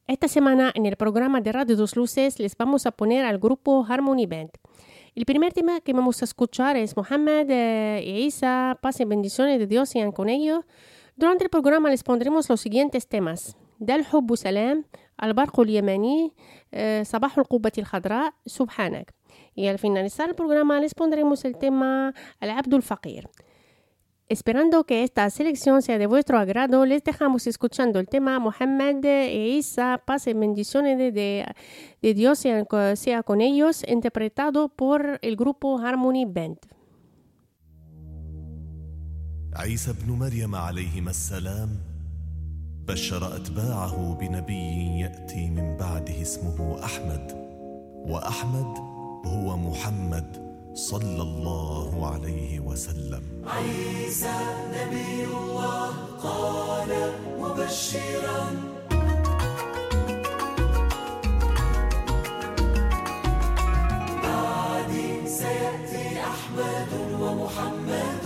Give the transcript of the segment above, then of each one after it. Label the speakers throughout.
Speaker 1: Esta semana en el programa de Radio Dos Luces les vamos a poner al grupo Harmony Band. El primer tema que vamos a escuchar es Mohammed y Isa, paz y bendiciones de Dios sean con ellos. Durante el programa les pondremos los siguientes temas: Dal Hubbu Salam, Al-Barqu Al-Yamani, Sabahu Al-Qubbati Al-Khadra, Subhanak. Y al finalizar el programa les pondremos el tema Al-Abdu Al-Faqir. Esperando que esta selección sea de vuestro agrado, les dejamos escuchando el tema Mohammed e Isa, paz y bendiciones de Dios sea con ellos, interpretado por el grupo Harmony Band.
Speaker 2: عيسى ابن مريم عليهما السلام بشر أتباعه بنبي يأتي من بعده اسمه أحمد، وأحمد هو محمد صلى الله عليه وسلم.
Speaker 3: عيسى نبي الله قال مبشرا بعدي سيأتي أحمد ومحمد.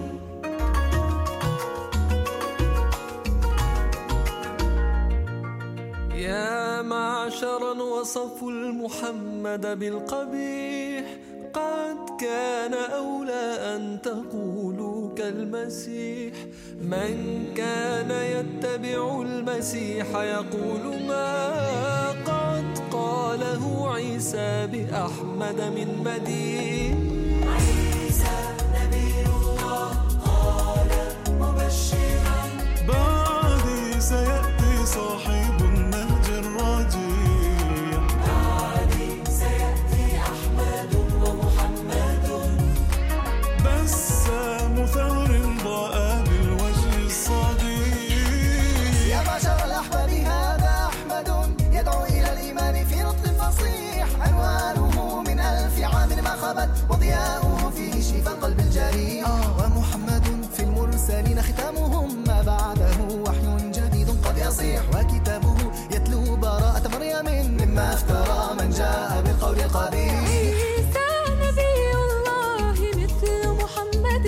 Speaker 4: يا معشرا وصفوا المحمد بالقبيح، قد كان أولى أن تقولوا كالمسيح. من كان يتبع المسيح يقول ما قد قاله عيسى بأحمد من مديح.
Speaker 3: عيسى نبي الله قال مبشرا
Speaker 2: بعدي سيأتي صاحب النهج الرجيع،
Speaker 3: بعدي سيأتي أحمد ومحمد
Speaker 2: بسام ثغر ضاء بالوجه الصديق.
Speaker 5: يا معشر الأحباب هذا أحمد يدعو إلى الإيمان في نطق فصيح، عنوانه من 1000 عام ما خبت وضياؤه فيه شفاء قلب الجريح. ومحمد في المرسلين ختامهم، ما بعده وحي جديد قد يصيح، وكتابه يتلو براءة مريم مما افترى من جاء بالقول القبيح.
Speaker 6: عيسى نبي الله مثل محمد،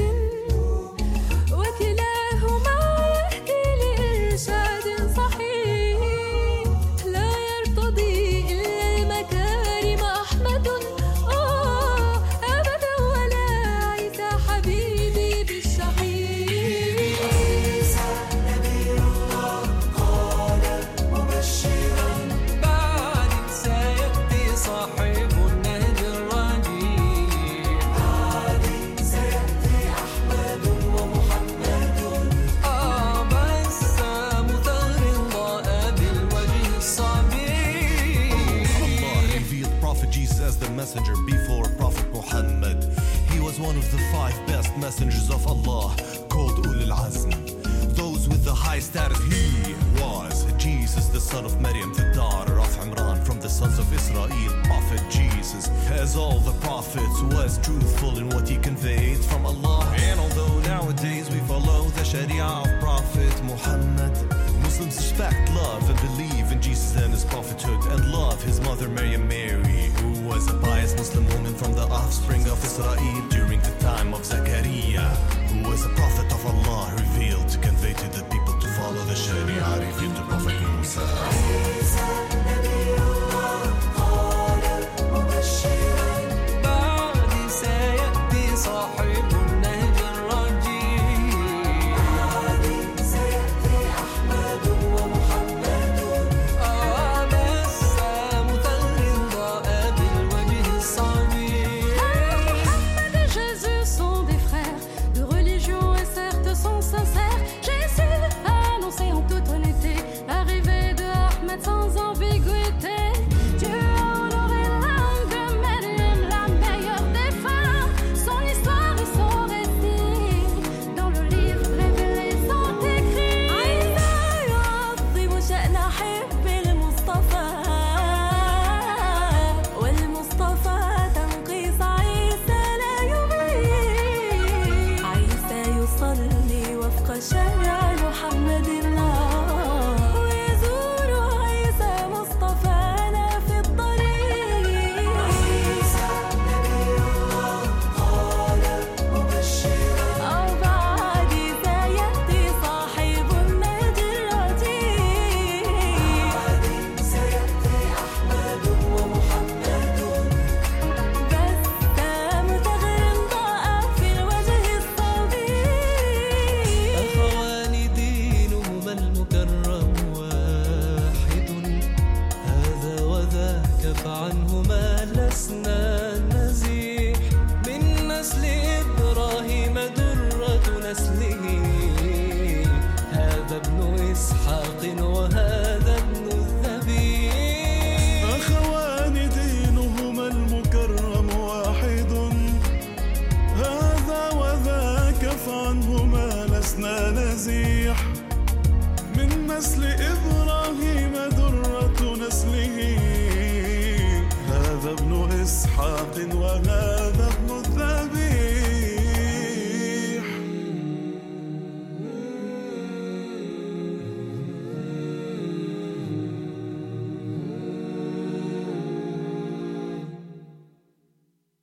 Speaker 6: وكلاهما يهدي لإرشاد صحيح، لا يرتضي إلا المكارم أحمد أبدا، ولا عيسى حبيبي بالشحيح.
Speaker 3: عيسى نبي الله قال مبشرا
Speaker 4: بعدي سيأتي صاحب النهج الرجيع،
Speaker 3: بعدي سيأتي أحمد ومحمد
Speaker 4: بسام ثغر ضاء بالوجه الصبيح.
Speaker 2: Allah revealed Prophet Jesus as the messenger before Prophet Muhammad. He was one of the 5 best messengers of Allah, called Ulul Azm, those with the high status. He was Jesus, the son of Maryam, the daughter of Imran, from the sons of Israel. Prophet Jesus, as all the prophets, was truthful in what he conveyed from Allah. And although nowadays we follow the Sharia of Prophet Muhammad, Muslims respect, love, and believe in Jesus and his prophethood, and love his mother Mary, who was a pious Muslim woman from the offspring of Israel during the time of Zachariah, who was a prophet of Allah revealed to convey to the people to follow the Sharia revealed to Prophet Musa.
Speaker 3: عيسى نبي الله قال مبشرا
Speaker 4: بعدي سيأتي صاحب النهج الرجيع،
Speaker 3: بعدي سيأتي أحمد ومحمد
Speaker 4: بسام ثغر ضاء بالوجه الصبيح.
Speaker 6: محمد
Speaker 7: نسل